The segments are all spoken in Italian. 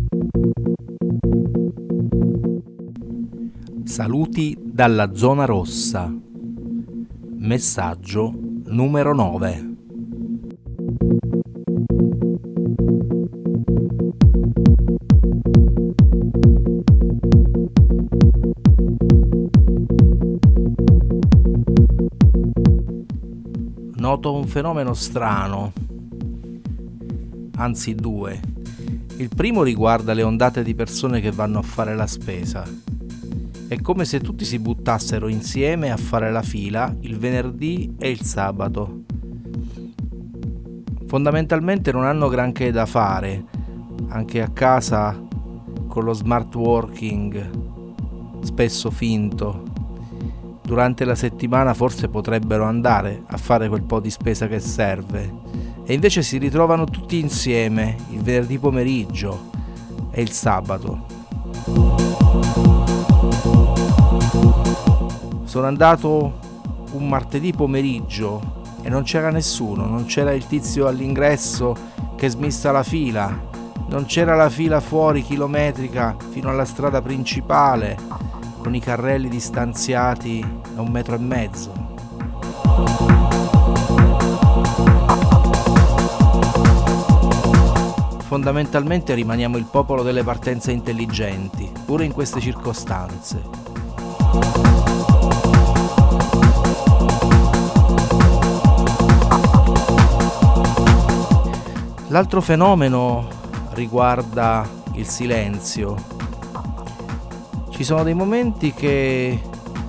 Saluti dalla zona rossa. Messaggio numero 9. Noto un fenomeno strano, anzi due. Il primo riguarda le ondate di persone che vanno a fare la spesa. È come se tutti si buttassero insieme a fare la fila il venerdì e il sabato. Fondamentalmente non hanno granché da fare, anche a casa con lo smart working, spesso finto. Durante la settimana forse potrebbero andare a fare quel po' di spesa che serve, e invece si ritrovano tutti insieme il venerdì pomeriggio e il sabato. Sono andato un martedì pomeriggio e non c'era nessuno, non c'era il tizio all'ingresso che smista la fila, non c'era la fila fuori chilometrica fino alla strada principale con i carrelli distanziati a 1,5 metri. Fondamentalmente rimaniamo il popolo delle partenze intelligenti, pure in queste circostanze. L'altro fenomeno riguarda il silenzio. Ci sono dei momenti che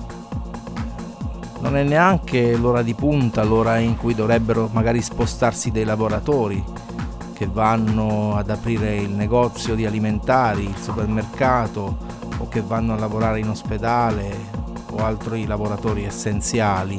non è neanche l'ora di punta, l'ora in cui dovrebbero magari spostarsi dei lavoratori che vanno ad aprire il negozio di alimentari, il supermercato, o che vanno a lavorare in ospedale o altri lavoratori essenziali.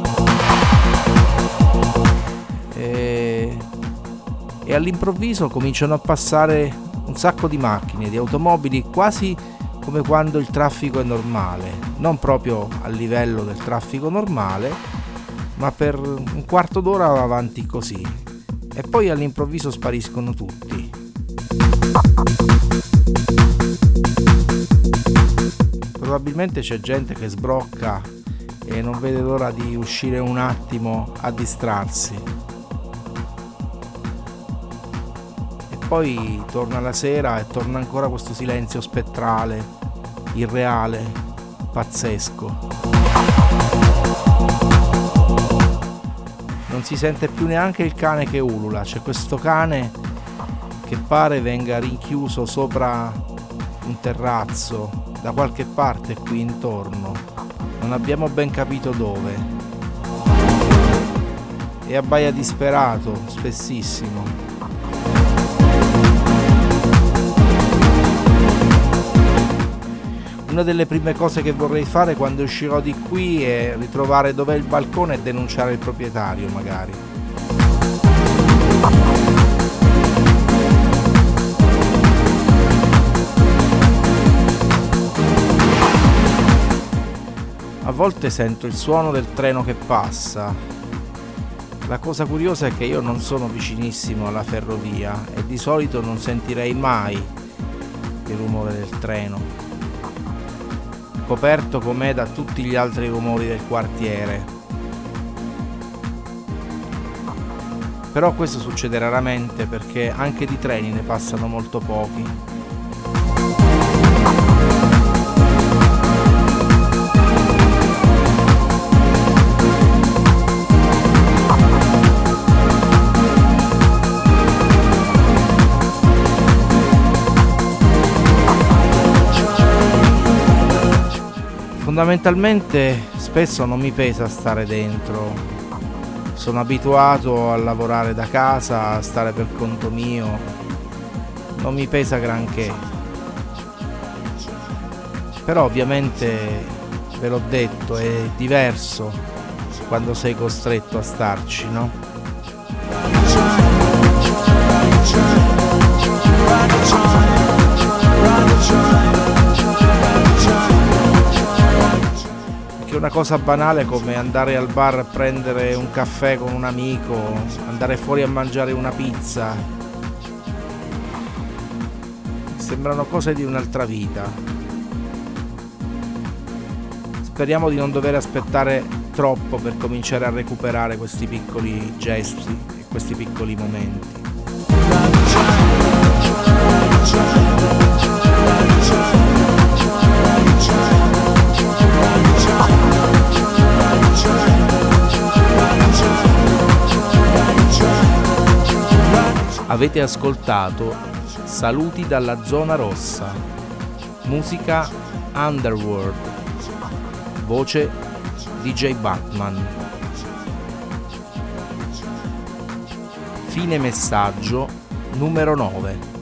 E all'improvviso cominciano a passare un sacco di macchine, di automobili, quasi come quando il traffico è normale, non proprio a livello del traffico normale, ma per un quarto d'ora va avanti così, e poi all'improvviso spariscono tutti. Probabilmente c'è gente che sbrocca e non vede l'ora di uscire un attimo a distrarsi. Poi torna la sera e torna ancora questo silenzio spettrale, irreale, pazzesco. Non si sente più neanche il cane che ulula, c'è questo cane che pare venga rinchiuso sopra un terrazzo da qualche parte qui intorno, non abbiamo ben capito dove, e abbaia disperato spessissimo. Una delle prime cose che vorrei fare quando uscirò di qui è ritrovare dov'è il balcone e denunciare il proprietario, magari. A volte sento il suono del treno che passa. La cosa curiosa è che io non sono vicinissimo alla ferrovia e di solito non sentirei mai il rumore del treno, coperto com'è da tutti gli altri rumori del quartiere. Però questo succede raramente perché anche di treni ne passano molto pochi. Fondamentalmente spesso non mi pesa stare dentro, sono abituato a lavorare da casa, a stare per conto mio, non mi pesa granché. Però ovviamente, ve l'ho detto, è diverso quando sei costretto a starci, no? Una cosa banale come andare al bar a prendere un caffè con un amico, andare fuori a mangiare una pizza, sembrano cose di un'altra vita. Speriamo di non dover aspettare troppo per cominciare a recuperare questi piccoli gesti e questi piccoli momenti. Avete ascoltato Saluti dalla zona rossa, musica Underworld, voce DJ Batman. Fine messaggio numero 9.